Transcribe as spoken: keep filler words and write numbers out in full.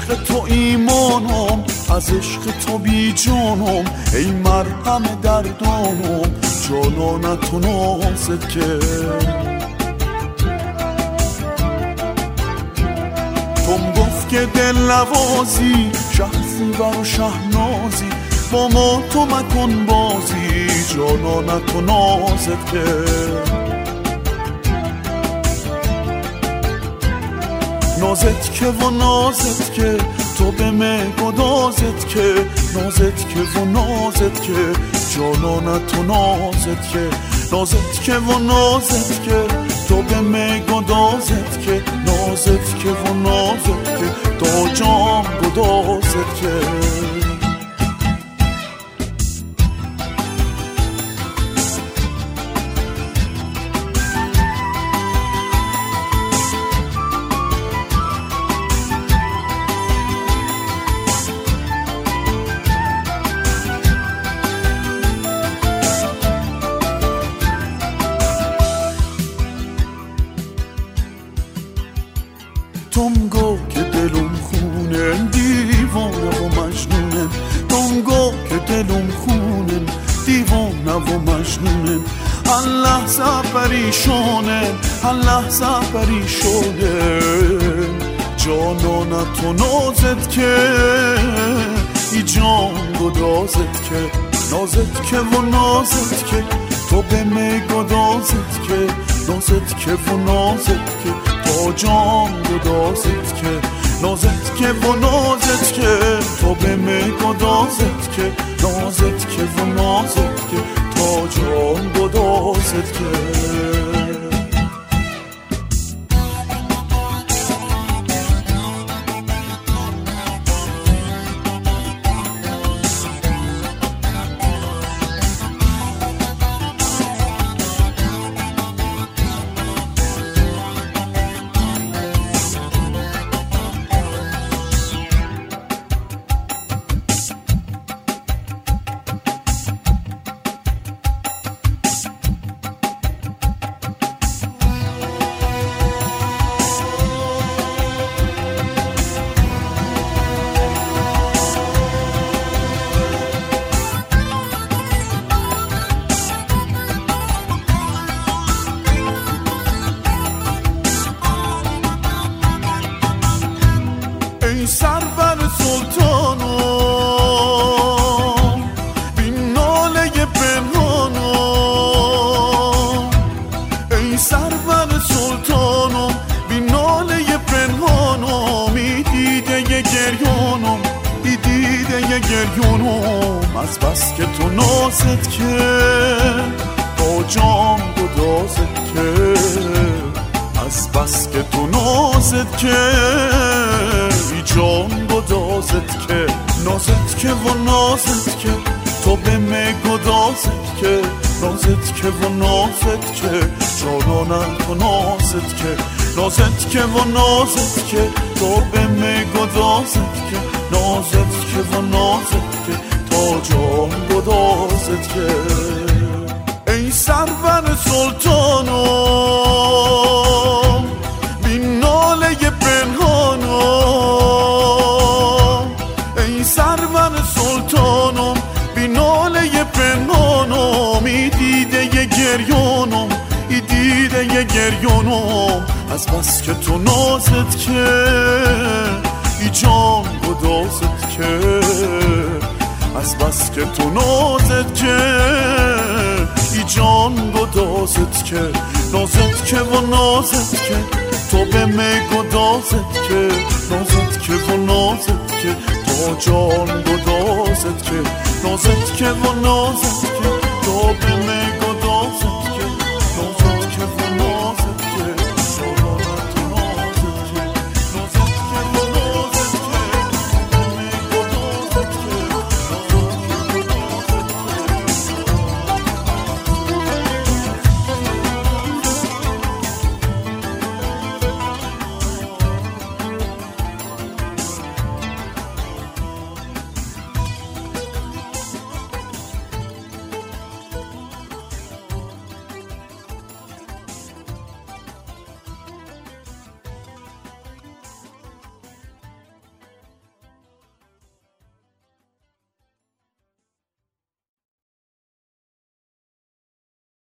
عشق تو ایمانم، از عشق تو بی جانم، ای مرهم دردانم، جانانت و نازت که توم گفت که دل نوازی، شهزیور و شهنازی، با ما تو مکن بازی، جانانت و نازت که نازت که و نازت که تو به من گدازت که نازت که و نازت که جانانت و نازت که نازت که و نازت که تو به من گدازت که نازت که و نازت که تا جان گدازت که توم گو که دلم خونم دیوانه و مجنونم، توم گو که دلم خونم دیوانه و مجنونم، هر لحظه پریشانم، هر لحظه پریشانم، جانانت و نازت که ای جان گدازت که نازت که و نازت که تو به من گدازت که نازت که و نازت که تا جان گدازت که نازت که و نازت که تو به من گدازت که نازت که و نازت که تا جان گدازت که ای سرور سلطانم بی ناله پنهانم، ای سرور سلطانم بی ناله پنهانم، ای دیده ی گریانم، ای دیده ی گریانم، از بس که تو نازت که با جان گدازت که از بس که تو نازت که ای جان گدازت که نازت که و نازت که تو به من گدازت که نازت که و نازت که جانانت و نازت که نازت که و نازت که تو به من گدازت که نازت که و نازت که تا جان گدازت که ای سرور سلطانم بی ناله پنهانم، ای سرور سلطانم بی ناله پنهانم، ای دیده ی گریانم، ای دیده ی گریانم، از بس که تو نازت که ای جان گدازت که از بس که تو نازت که ای جان گدازت که نازت که و نازت که تو به من گدازت که نازت که و نازت که تا جان گدازت که نازت که و نازت که تو به من